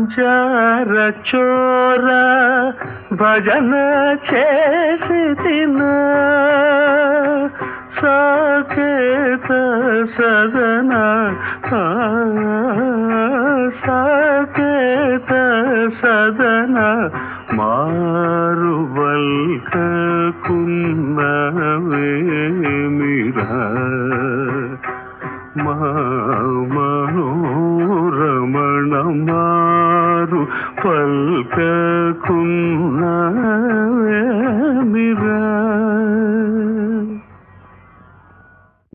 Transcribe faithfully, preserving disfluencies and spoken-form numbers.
జార చోర భజన చేసి తిన సాకేత సదన సాకేత సదన మారువల్కకున్నవేమిరా మా మనోరమణ మారు పల్కకున్న